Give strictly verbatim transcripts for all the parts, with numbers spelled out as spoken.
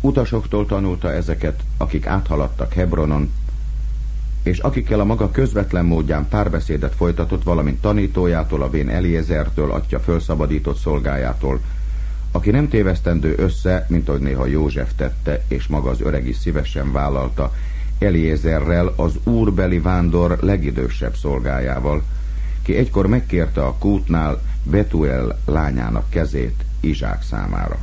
Utasoktól tanulta ezeket, akik áthaladtak Hebronon, és akikkel a maga közvetlen módján párbeszédet folytatott, valamint tanítójától, a vén Eliezertől, atya fölszabadított szolgájától, aki nem tévesztendő össze, mint ahogy néha József tette, és maga az öreg is szívesen vállalta, Eliezerrel, az úrbeli vándor legidősebb szolgájával, ki egykor megkérte a kútnál Betuel lányának kezét Izsák számára.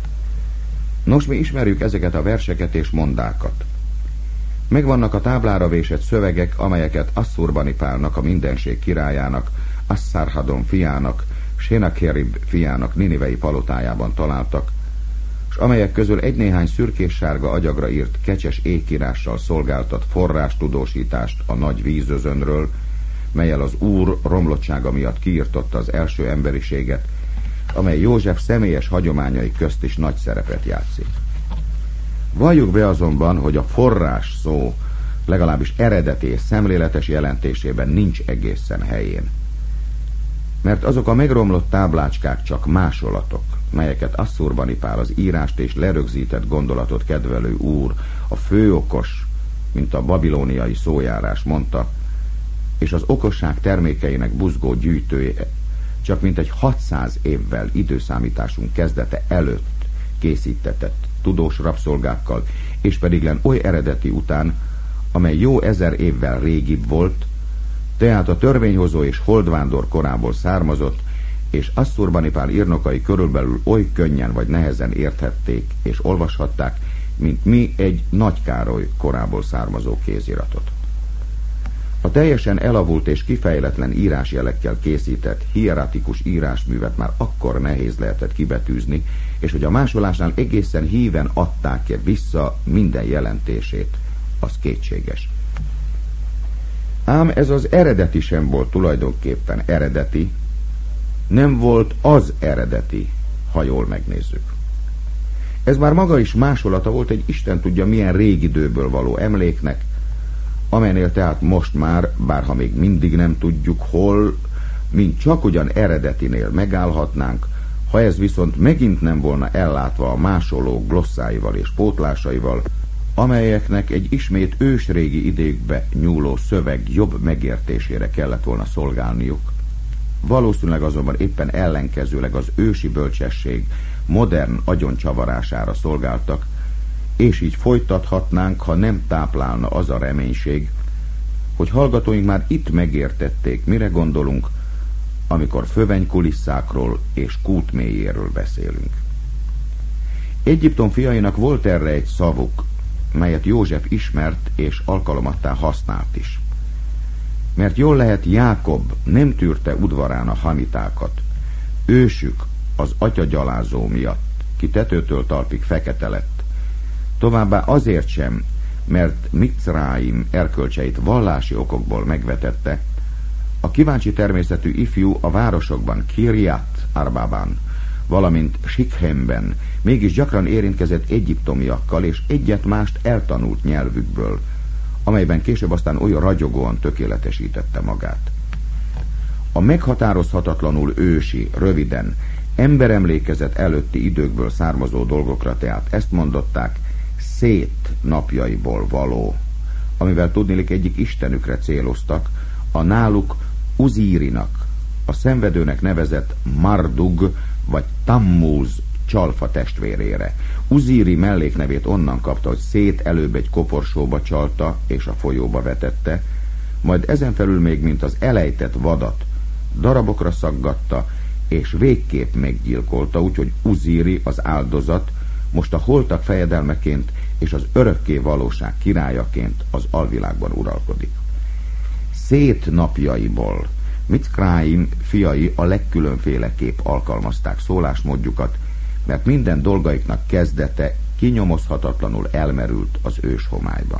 Nos, mi ismerjük ezeket a verseket és mondákat. Megvannak a táblára vésett szövegek, amelyeket Asszurbanipálnak, a mindenség királyának, Asszárhadon fiának, Senakerib fiának ninivei palotájában találtak, s amelyek közül egy-néhány szürkés-sárga agyagra írt kecses ékírással szolgáltat forrástudósítást a nagy vízözönről, mellyel az Úr romlottsága miatt kiirtotta az első emberiséget, amely József személyes hagyományai közt is nagy szerepet játszik. Valljuk be azonban, hogy a forrás szó legalábbis eredeti és szemléletes jelentésében nincs egészen helyén. Mert azok a megromlott táblácskák csak másolatok, melyeket Asszurbanipál, az írást és lerögzített gondolatot kedvelő úr, a főokos, mint a babilóniai szójárás mondta, és az okosság termékeinek buzgó gyűjtője, csak mintegy hatszáz évvel időszámításunk kezdete előtt készítetett tudós rabszolgákkal, és pedig len oly eredeti után, amely jó ezer évvel régibb volt, tehát a törvényhozó és holdvándor korából származott, és Asszurbanipál írnokai körülbelül oly könnyen vagy nehezen érthették és olvashatták, mint mi egy Nagy Károly korából származó kéziratot. A teljesen elavult és kifejletlen írásjelekkel készített hieratikus írásművet már akkor nehéz lehetett kibetűzni, és hogy a másolásnál egészen híven adták-e vissza minden jelentését, az kétséges. Ám ez az eredeti sem volt tulajdonképpen eredeti, nem volt az eredeti, ha jól megnézzük. Ez már maga is másolata volt egy Isten tudja milyen régidőből való emléknek, amelynél tehát most már, bárha még mindig nem tudjuk hol, mint csak ugyan eredetinél megállhatnánk, ha ez viszont megint nem volna ellátva a másoló glosszáival és pótlásaival, amelyeknek egy ismét ősrégi időkbe nyúló szöveg jobb megértésére kellett volna szolgálniuk. Valószínűleg azonban éppen ellenkezőleg az ősi bölcsesség modern agyoncsavarására szolgáltak, és így folytathatnánk, ha nem táplálna az a reménység, hogy hallgatóink már itt megértették, mire gondolunk, amikor föveny-kulisszákról és kút mélyéről beszélünk. Egyiptom fiainak volt erre egy szavuk, melyet József ismert és alkalomattá használt is. Mert jól lehet, Jákob nem tűrte udvarán a hanitákat. Ősük az atyagyalázó miatt, ki tetőtől talpig fekete lett. Továbbá azért sem, mert Micráim erkölcseit vallási okokból megvetette. A kíváncsi természetű ifjú a városokban, Kirjat Arbában, valamint Sikhemben mégis gyakran érintkezett egyiptomiakkal, és egyet-mást eltanult nyelvükből, amelyben később aztán olyan ragyogóan tökéletesítette magát. A meghatározhatatlanul ősi, röviden, emberemlékezet előtti időkből származó dolgokra tehát ezt mondották, Szét napjaiból való, amivel tudnilik egyik istenükre céloztak, a náluk Uzírinak, a szenvedőnek nevezett Mardug vagy Tammuz csalfa testvérére. Uzíri melléknevét onnan kapta, hogy Szét előbb egy koporsóba csalta és a folyóba vetette, majd ezen felül még mint az elejtett vadat darabokra szaggatta és végképp meggyilkolta, úgyhogy Uzíri, az áldozat, most a holtak fejedelmeként és az örökké valóság királyaként az alvilágban uralkodik. Szét napjaiból Micráim fiai a legkülönféleképp alkalmazták szólásmódjukat, mert minden dolgaiknak kezdete kinyomozhatatlanul elmerült az őshomályban.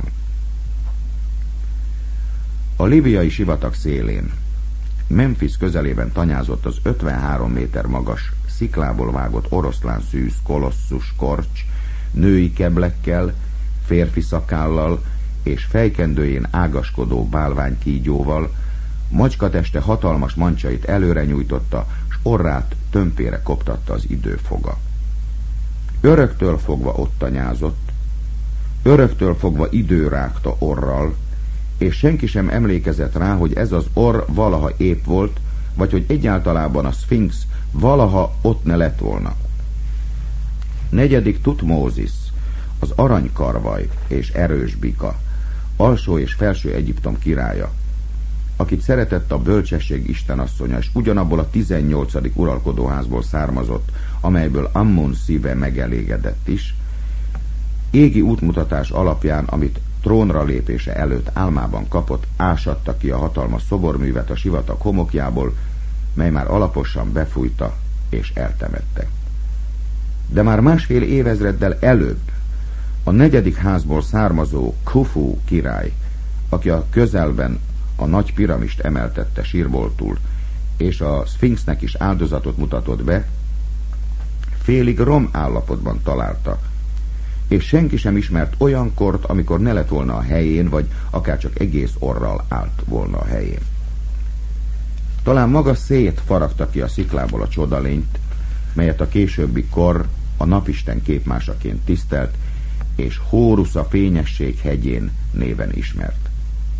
A libiai sivatag szélén, Memphis közelében tanyázott az ötvenhárom méter magas, sziklából vágott oroszlán szűz kolosszus korcs, női keblekkel, férfi szakállal és fejkendőjén ágaskodó bálványkígyóval, macskateste hatalmas mancsait előre nyújtotta, s orrát tömpére koptatta az időfoga. Öröktől fogva ott tanyázott, öröktől fogva időrágta orral, és senki sem emlékezett rá, hogy ez az orr valaha épp volt, vagy hogy egyáltalában a szfinx valaha ott ne lett volna. Negyedik Tutmózis, az aranykarvaj és erős bika, alsó és felső Egyiptom királya, akit szeretett a bölcsesség istenasszonya, és ugyanabból a tizennyolcadik uralkodóházból származott, amelyből Ammon szíve megelégedett is, égi útmutatás alapján, amit trónra lépése előtt álmában kapott, ásatta ki a hatalmas szoborművet a sivatag homokjából, mely már alaposan befújta és eltemette. De már másfél évezreddel előbb a negyedik házból származó Khufu király, aki a közelben a nagy piramist emeltette sírboltul, és a szfinxnek is áldozatot mutatott be, félig rom állapotban találta, és senki sem ismert olyan kort, amikor ne lett volna a helyén, vagy akár csak egész orral állt volna a helyén. Talán maga szét faragta ki a sziklából a csodalényt, melyet a későbbi kor a napisten képmásaként tisztelt, és Hórusz a fényesség hegyén néven ismert.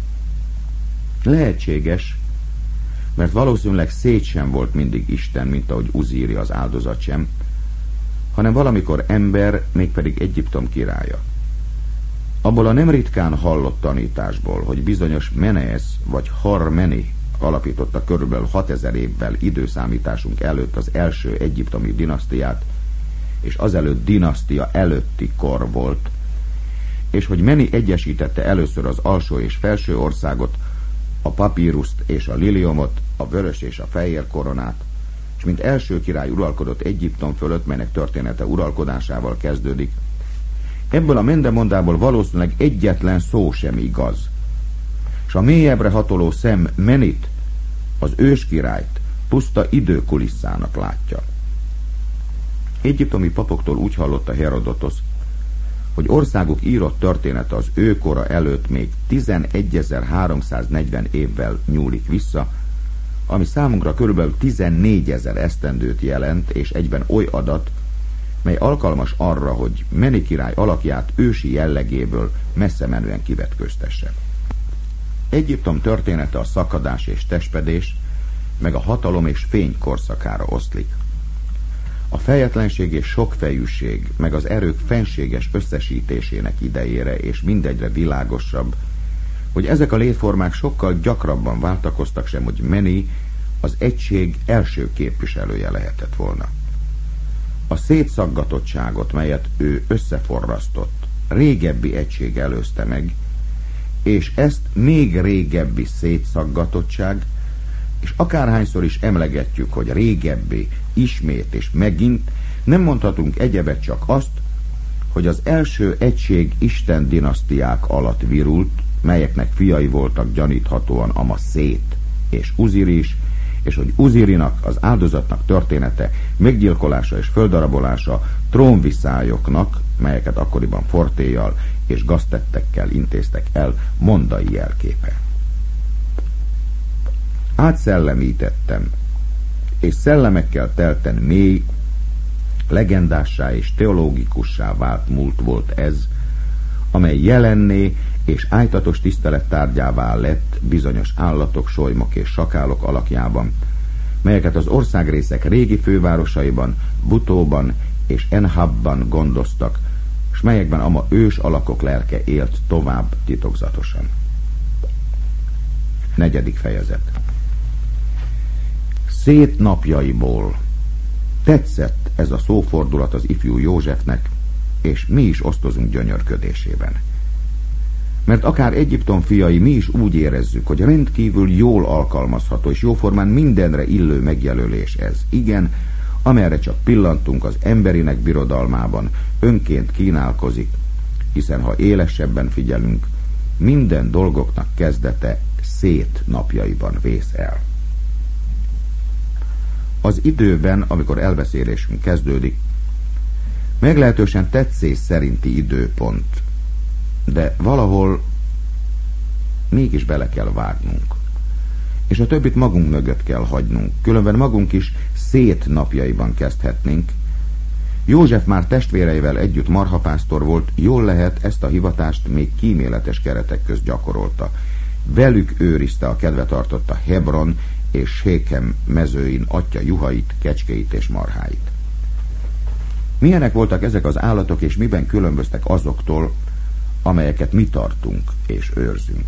Lehetséges, mert valószínűleg Szét sem volt mindig Isten, mint ahogy Uzíri az áldozat sem, hanem valamikor ember, mégpedig Egyiptom királya. Abból a nem ritkán hallott tanításból, hogy bizonyos Meneesz vagy Har-meni alapította körülbelül hatezer évvel időszámításunk előtt az első egyiptomi dinasztiát, és azelőtt dinasztia előtti kor volt, és hogy Meni egyesítette először az alsó és felső országot, a papíruszt és a liliomot, a vörös és a fehér koronát, és mint első király uralkodott Egyiptom fölött, melynek története uralkodásával kezdődik. Ebből a mendemondából valószínűleg egyetlen szó sem igaz, és a mélyebbre hatoló szem Menit, az őskirályt puszta időkulisszának látja. Egyiptomi papoktól úgy hallotta Herodotosz, hogy országuk írott története az ő kora előtt még tizenegyezer-háromszáznegyven évvel nyúlik vissza, ami számunkra körülbelül tizennégyezer esztendőt jelent, és egyben oly adat, mely alkalmas arra, hogy Meni király alakját ősi jellegéből messze menően kivetköztesse. Egyiptom története a szakadás és testpedés, meg a hatalom és fény korszakára oszlik. A fejetlenség és sokfejűség, meg az erők fenséges összesítésének idejére, és mindegyre világosabb, hogy ezek a létformák sokkal gyakrabban váltakoztak sem, hogy Meni az egység első képviselője lehetett volna. A szétszaggatottságot, melyet ő összeforrasztott, régebbi egység előzte meg, és ezt még régebbi szétszaggatottság, és akárhányszor is emlegetjük, hogy régebbi, ismét és megint, nem mondhatunk egyebet, csak azt, hogy az első egység Isten dinasztiák alatt virult, melyeknek fiai voltak gyaníthatóan ama Szét és Uziri is, és hogy Uzirinak, az áldozatnak története, meggyilkolása és földarabolása trónviszályoknak, melyeket akkoriban fortéjjal és gaztettekkel intéztek el, mondai jelképe. Átszellemítettem, és szellemekkel telten mély, legendássá és teológikussá vált múlt volt ez, amely jelenné és ájtatos tisztelet tárgyává lett bizonyos állatok, solymok és sakálok alakjában, melyeket az országrészek régi fővárosaiban, Butóban és Enhabban gondoztak, s melyekben ama ős alakok lelke élt tovább titokzatosan. Negyedik fejezet. Szét napjaiból. Tetszett ez a szófordulat az ifjú Józsefnek, és mi is osztozunk gyönyörködésében. Mert akár Egyiptom fiai, mi is úgy érezzük, hogy rendkívül jól alkalmazható és jóformán mindenre illő megjelölés ez. Igen, amerre csak pillantunk, az emberinek birodalmában önként kínálkozik, hiszen ha élesebben figyelünk, minden dolgoknak kezdete Szét napjaiban vész el. Az időben, amikor elbeszélésünk kezdődik, meglehetősen tetszés szerinti időpont, de valahol mégis bele kell vágnunk, és a többit magunk mögött kell hagynunk, különben magunk is Szét napjaiban kezdhetnénk, József már testvéreivel együtt marhapásztor volt, jól lehet, ezt a hivatást még kíméletes keretek közt gyakorolta. Velük őrizte a kedvetartotta Hebron és Sékem mezőin atya juhait, kecskéit és marháit. Milyenek voltak ezek az állatok, és miben különböztek azoktól, amelyeket mi tartunk és őrzünk?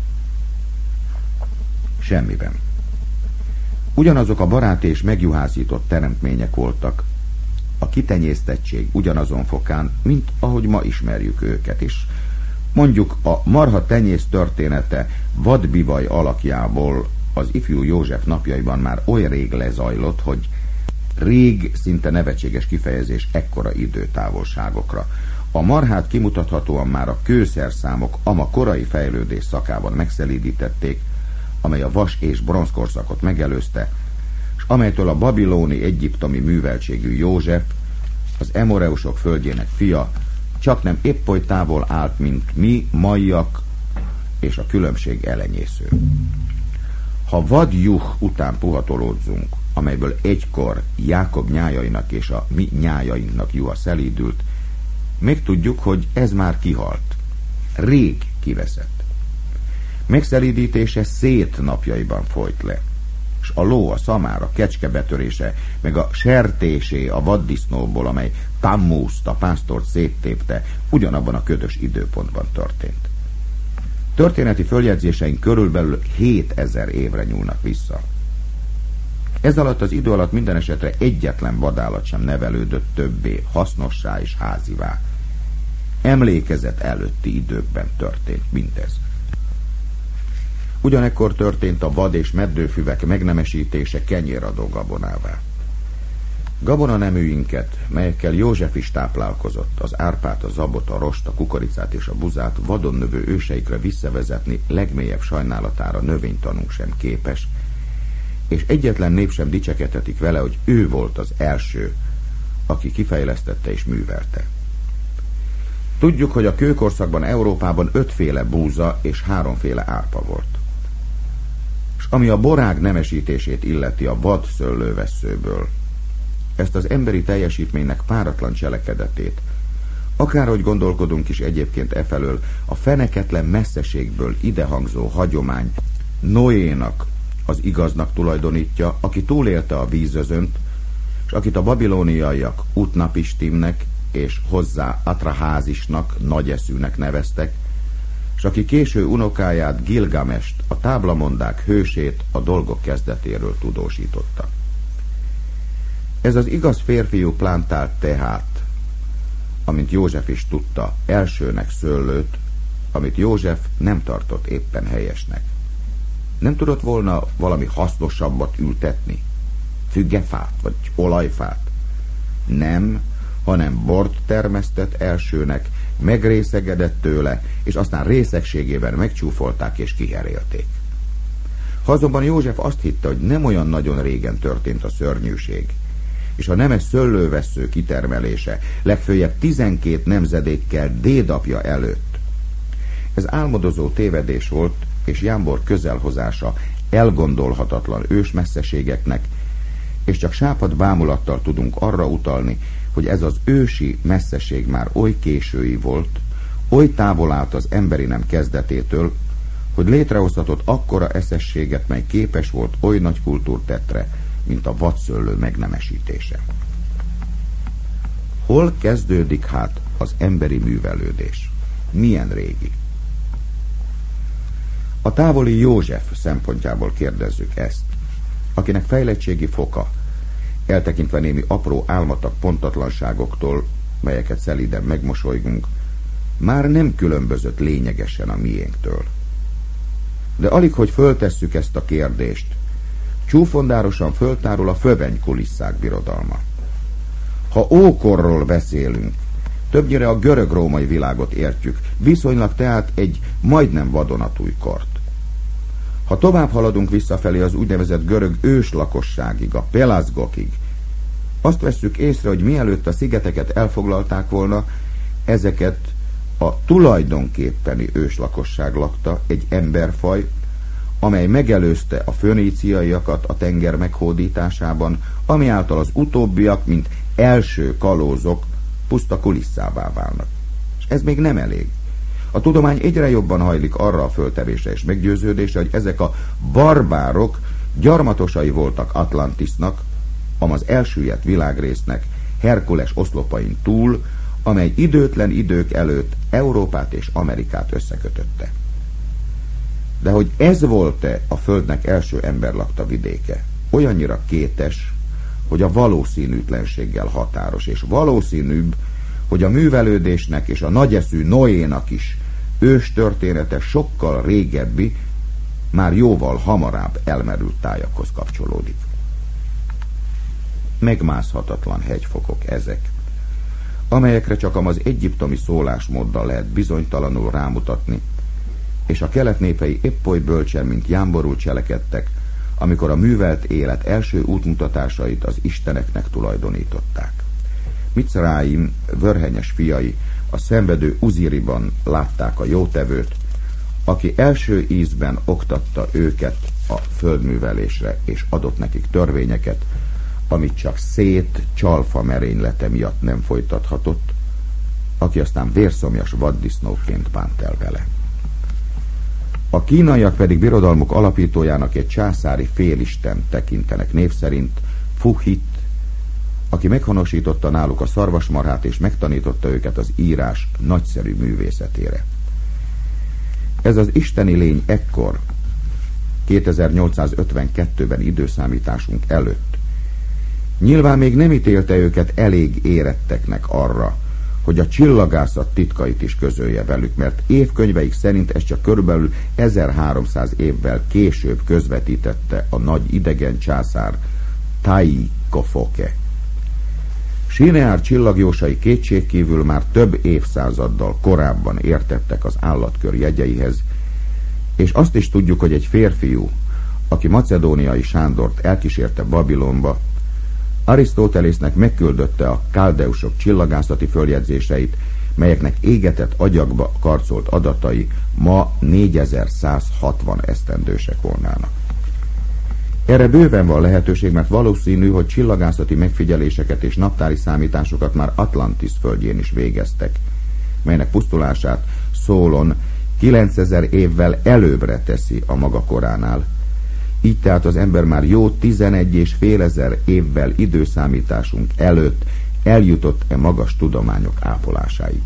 Semmiben. Ugyanazok a barát és megjuhászított teremtmények voltak, a kitenyésztettség ugyanazon fokán, mint ahogy ma ismerjük őket is. Mondjuk a marha tenyész története vadbivaj alakjából az ifjú József napjaiban már oly rég lezajlott, hogy rég szinte nevetséges kifejezés ekkora időtávolságokra. A marhát kimutathatóan már a kőszerszámok ama korai fejlődés szakában megszelídítették, amely a vas- és bronzkorszakot megelőzte, és amelytől a babiloni egyiptomi műveltségű József, az emoreusok földjének fia, csaknem épp oly távol állt, mint mi, maiak, és a különbség elenyésző. Ha vad juh után puhatolódzunk, amelyből egykor Jákob nyájainak és a mi nyájainknak juha szelídült, még tudjuk, hogy ez már kihalt. Rég kiveszett. Megszelídítése Szét napjaiban folyt le, és a ló, a szamár, a kecske betörése, meg a sertésé a vaddisznóból, amely Tammúzt, a pásztort széttépte, ugyanabban a ködös időpontban történt. Történeti följegyzéseink körülbelül hétezer évre nyúlnak vissza. Ez alatt az idő alatt minden esetre egyetlen vadállat sem nevelődött többé hasznossá és házivá. Emlékezet előtti időkben történt mindez. Ugyanekkor történt a vad és meddőfüvek megnemesítése kenyéradó gabonává. Gabonaneműinket, melyekkel József is táplálkozott, az árpát, a zabot, a rost, a kukoricát és a buzát vadon növő őseikre visszavezetni legmélyebb sajnálatára növénytanunk sem képes, és egyetlen nép sem dicsekedhetik vele, hogy ő volt az első, aki kifejlesztette és művelte. Tudjuk, hogy a kőkorszakban Európában ötféle búza és háromféle árpa volt. És ami a borág nemesítését illeti a vad szőlővesszőből, ezt az emberi teljesítménynek páratlan cselekedetét, akárhogy gondolkodunk is egyébként efelől, a feneketlen messzeségből idehangzó hagyomány Noénak, az igaznak tulajdonítja, aki túlélte a vízözönt, és akit a babilóniaiak Utnapistimnek és hozzá Atraházisnak, nagyeszűnek neveztek, és aki késő unokáját, Gilgamest, a táblamondák hősét a dolgok kezdetéről tudósította. Ez az igaz férfiú plántált tehát, amint József is tudta, elsőnek szőlőt, amit József nem tartott éppen helyesnek. Nem tudott volna valami hasznosabbat ültetni? Fügefát, vagy olajfát? Nem, hanem bort termesztett elsőnek, megrészegedett tőle, és aztán részegségében megcsúfolták és kiherélték. Ha azonban József azt hitte, hogy nem olyan nagyon régen történt a szörnyűség, és a nemes szőlővessző kitermelése legfőjebb tizenkét nemzedékkel dédapja előtt, ez álmodozó tévedés volt, és Jámbor közelhozása elgondolhatatlan ősmesszeségeknek, és csak sápad bámulattal tudunk arra utalni, hogy ez az ősi messzeség már oly késői volt, oly távol állt az emberi nem kezdetétől, hogy létrehozhatott akkora eszességet, mely képes volt oly nagy kultúrtettre, mint a vadszőlő megnemesítése. Hol kezdődik hát az emberi művelődés? Milyen régi? A távoli József szempontjából kérdezzük ezt, akinek fejlettségi foka, eltekintve némi apró álmatag pontatlanságoktól, melyeket szelíden megmosolygunk, már nem különbözött lényegesen a miénktől. De alig, hogy föltesszük ezt a kérdést, csúfondárosan föltárul a föveny-kulisszák birodalma. Ha ókorról beszélünk, többnyire a görög-római világot értjük, viszonylag tehát egy majdnem vadonatúj kort. Ha tovább haladunk visszafelé az úgynevezett görög őslakosságig, a pelazgokig, azt vesszük észre, hogy mielőtt a szigeteket elfoglalták volna, ezeket a tulajdonképpeni őslakosság lakta, egy emberfaj, amely megelőzte a föníciaiakat a tenger meghódításában, ami által az utóbbiak, mint első kalózok puszta kulisszává válnak. És ez még nem elég. A tudomány egyre jobban hajlik arra a föltevésre és meggyőződésre, hogy ezek a barbárok gyarmatosai voltak Atlantisnak, am az elsüllyedt világrésznek Herkules oszlopain túl, amely időtlen idők előtt Európát és Amerikát összekötötte. De hogy ez volt-e a Földnek első emberlakta vidéke, olyannyira kétes, hogy a valószínűtlenséggel határos, és valószínűbb, hogy a művelődésnek és a nagyeszű Noénak is őstörténete sokkal régebbi, már jóval hamarabb elmerült tájakhoz kapcsolódik. Megmászhatatlan hegyfokok ezek, amelyekre csak az egyiptomi szólásmóddal lehet bizonytalanul rámutatni, és a kelet népei épp oly bölcsen, mint jámborul cselekedtek, amikor a művelt élet első útmutatásait az isteneknek tulajdonították. Micráim vörhenyes fiai a szenvedő Uziriban látták a jótevőt, aki első ízben oktatta őket a földművelésre, és adott nekik törvényeket, amit csak szét csalfa merénylete miatt nem folytathatott, aki aztán vérszomjas vaddisznóként bánt el vele. A kínaiak pedig birodalmuk alapítójának egy császári félisten tekintenek, név szerint Fuhit, aki meghonosította náluk a szarvasmarhát és megtanította őket az írás nagyszerű művészetére. Ez az isteni lény ekkor, kétezer-nyolcszázötvenkettőben időszámításunk előtt, nyilván még nem ítélte őket elég éretteknek arra, hogy a csillagászat titkait is közölje velük, mert évkönyveik szerint ez csak körülbelül ezerháromszáz évvel később közvetítette a nagy idegen császár Tai Kofoke. Sineár csillagjósai kétségkívül már több évszázaddal korábban értettek az állatkör jegyeihez, és azt is tudjuk, hogy egy férfiú, aki macedóniai Sándort elkísérte Babilonba, Arisztotelésznek megküldötte a káldeusok csillagászati följegyzéseit, melyeknek égetett agyagba karcolt adatai ma négyezer-százhatvan esztendősek volnának. Erre bőven van lehetőség, mert valószínű, hogy csillagászati megfigyeléseket és naptári számításokat már Atlantis földjén is végeztek, melynek pusztulását Szólon kilencezer évvel előbbre teszi a maga koránál. Így tehát az ember már jó tizenegy és fél ezer évvel időszámításunk előtt eljutott e magas tudományok ápolásáig.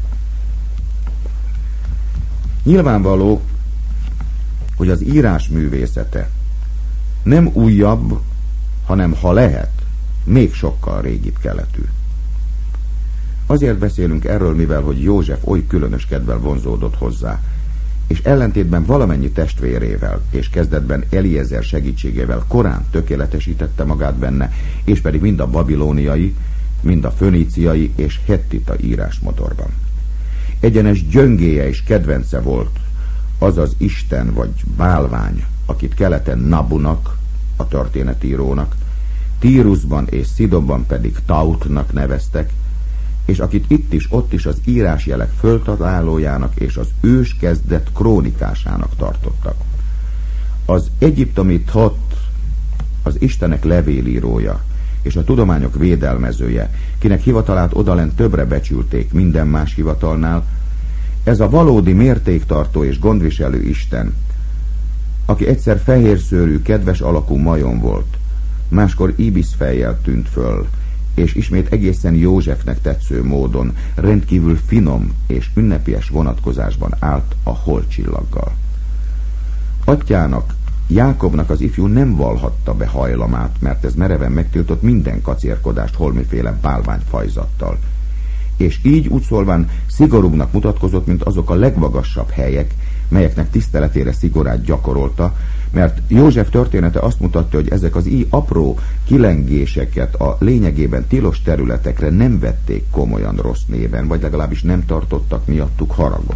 Nyilvánvaló, hogy az írás művészete nem újabb, hanem ha lehet, még sokkal régibb keletű. Azért beszélünk erről, mivel hogy József oly különös kedvel vonzódott hozzá, és ellentétben valamennyi testvérével, és kezdetben Eliezer segítségével korán tökéletesítette magát benne, és pedig mind a babilóniai, mind a föníciai és hettita írásmodorban. Egyenes gyöngéje és kedvence volt az az isten vagy bálvány, akit keleten Nabunak, a történetírónak, Tírusban és Szidonban pedig Tautnak neveztek, és akit itt is, ott is az írásjelek föltalálójának és az ős kezdet krónikásának tartottak. Az egyiptomi Thot, az istenek levélírója és a tudományok védelmezője, kinek hivatalát odalent többre becsülték minden más hivatalnál, ez a valódi mértéktartó és gondviselő isten, aki egyszer fehérszőrű, kedves alakú majom volt, máskor íbisz fejjel tűnt föl, és ismét egészen Józsefnek tetsző módon rendkívül finom és ünnepélyes vonatkozásban állt a holdcsillaggal. Atyának, Jákobnak az ifjú nem vallhatta be hajlamát, mert ez mereven megtiltott minden kacérkodást holmiféle bálványfajzattal, és így úgy szólván szigorúbbnak mutatkozott, mint azok a legmagasabb helyek, melyeknek tiszteletére szigorát gyakorolta, mert József története azt mutatta, hogy ezek az így apró kilengéseket a lényegében tilos területekre nem vették komolyan rossz néven, vagy legalábbis nem tartottak miattuk haragot.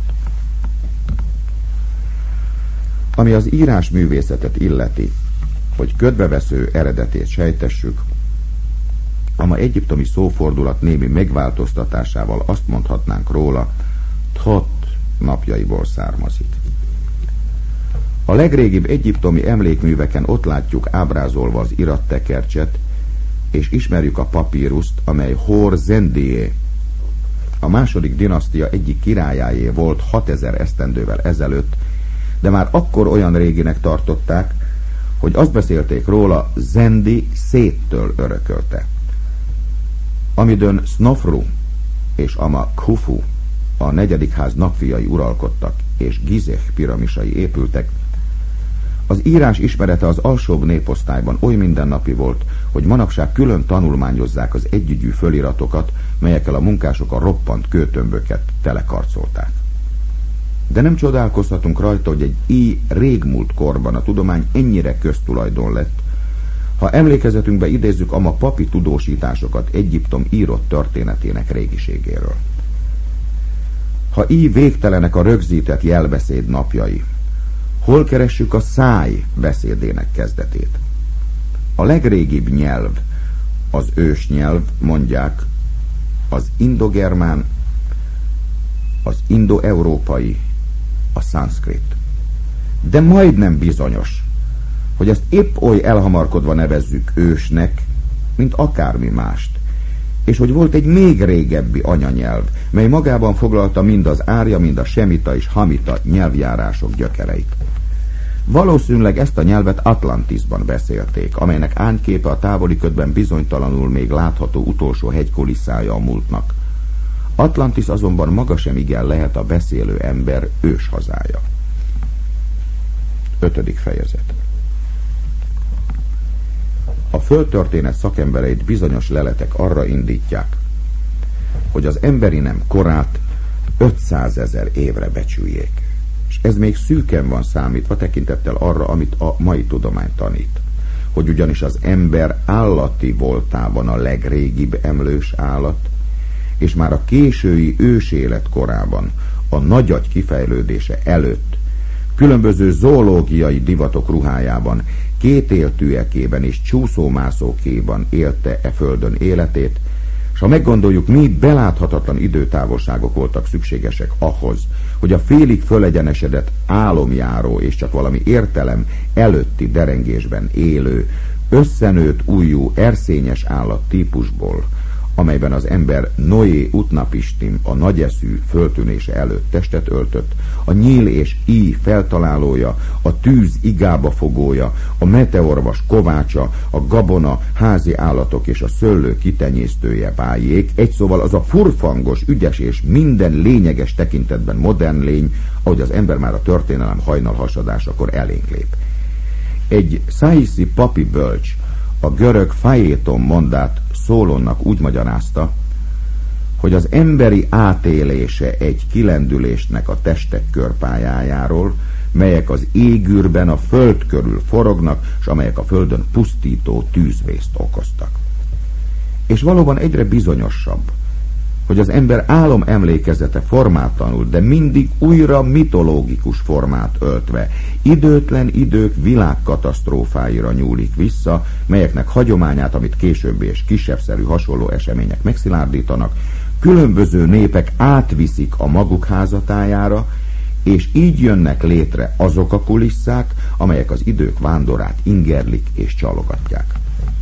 Ami az írás művészetet illeti, hogy ködbevesző eredetét sejtessük, a ma egyiptomi szófordulat némi megváltoztatásával azt mondhatnánk róla, Thot napjaiból származik. A legrégibb egyiptomi emlékműveken ott látjuk ábrázolva az irattekercset, és ismerjük a papíruszt, amely Hor Zendié, a második dinasztia egyik királyáé volt hatezer esztendővel ezelőtt, de már akkor olyan réginek tartották, hogy azt beszélték róla, Zendi Széttől örökölte. Amidőn Snofru és Ama Khufu, a negyedik ház napfiai uralkodtak, és Gizeh piramisai épültek, az írás ismerete az alsóbb néposztályban oly mindennapi volt, hogy manapság külön tanulmányozzák az együgyű föliratokat, melyekkel a munkások a roppant kőtömböket telekarcolták. De nem csodálkozhatunk rajta, hogy egy így régmúlt korban a tudomány ennyire köztulajdon lett, ha emlékezetünkbe idézzük ama papi tudósításokat Egyiptom írott történetének régiségéről. Ha így végtelenek a rögzített jelbeszéd napjai, hol keressük a száj beszédének kezdetét? A legrégibb nyelv, az ősnyelv, mondják, az indogermán, az indoeurópai, a szanszkrit. De majdnem bizonyos, hogy ezt épp oly elhamarkodva nevezzük ősnek, mint akármi mást, és hogy volt egy még régebbi anyanyelv, mely magában foglalta mind az árja, mind a semita és hamita nyelvjárások gyökereit. Valószínűleg ezt a nyelvet Atlantisban beszélték, amelynek ányképe a távoli ködben bizonytalanul még látható utolsó hegykulisszája a múltnak. Atlantis azonban maga sem igen lehet a beszélő ember őshazája. Ötödik fejezet. A földtörténet szakembereit bizonyos leletek arra indítják, hogy az emberi nem korát ötszázezer évre becsüljék, és ez még szűken van számítva tekintettel arra, amit a mai tudomány tanít, hogy ugyanis az ember állati voltában a legrégibb emlős állat, és már a késői ősélet korában, a nagyagy kifejlődése előtt, különböző zoológiai divatok ruhájában, kétéltűekében és csúszómászókéban élte e földön életét, és ha meggondoljuk, mi beláthatatlan időtávolságok voltak szükségesek ahhoz, hogy a félig fölegyenesedett álomjáró és csak valami értelem előtti derengésben élő, összenőtt ujjú erszényes állat típusból, amelyben az ember Noé Utnapistim a nagyeszű föltűnése előtt testet öltött, a nyíl és íj feltalálója, a tűz igába fogója, a meteorvas kovácsa, a gabona házi állatok és a szőlő kitenyésztője váljék, egy szóval az a furfangos, ügyes és minden lényeges tekintetben modern lény, ahogy az ember már a történelem hajnal hasadásakor elénk lép. Egy szájiszi papi bölcs a görög Phaéton mondát Szólonnak úgy magyarázta, hogy az emberi átélése egy kilendülésnek a testek körpályájáról, melyek az égűrben a föld körül forognak, és amelyek a földön pusztító tűzvészt okoztak. És valóban egyre bizonyosabb, hogy az ember álom emlékezete formátlanul, de mindig újra mitológikus formát öltve, időtlen idők világkatasztrófáira nyúlik vissza, melyeknek hagyományát, amit későbbi és kisebbszerű hasonló események megszilárdítanak, különböző népek átviszik a maguk házatájára, és így jönnek létre azok a kulisszák, amelyek az idők vándorát ingerlik és csalogatják.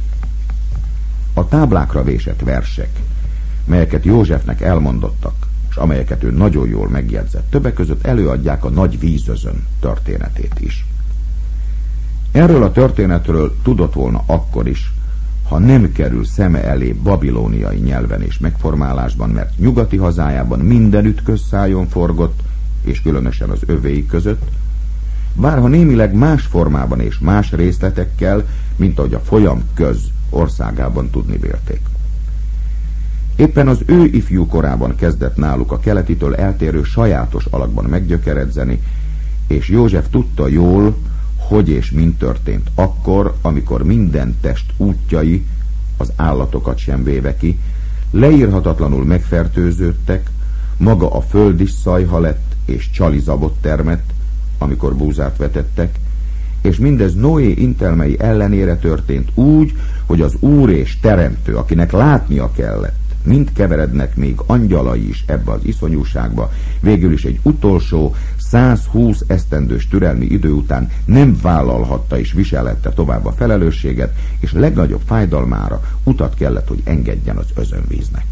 A táblákra vésett versek, melyeket Józsefnek elmondottak, és amelyeket ő nagyon jól megjegyzett, többek között előadják a nagy vízözön történetét is. Erről a történetről tudott volna akkor is, ha nem kerül szeme elé babilóniai nyelven és megformálásban, mert nyugati hazájában mindenütt közszájon forgott, és különösen az övéi között, bárha némileg más formában és más részletekkel, mint ahogy a folyam köz országában tudni vélték. Éppen az ő ifjú korában kezdett náluk a keletitől eltérő sajátos alakban meggyökeredzeni, és József tudta jól, hogy és mint történt akkor, amikor minden test útjai, az állatokat sem véve ki, leírhatatlanul megfertőződtek, maga a föld is szajha lett, és csalizabot termett, amikor búzát vetettek, és mindez Noé intelmei ellenére történt úgy, hogy az Úr és Teremtő, akinek látnia kellett, mind keverednek még angyalai is ebbe az iszonyúságba, végül is egy utolsó, százhúsz esztendős türelmi idő után nem vállalhatta és viselhette tovább a felelősséget, és legnagyobb fájdalmára utat kellett, hogy engedjen az özönvíznek.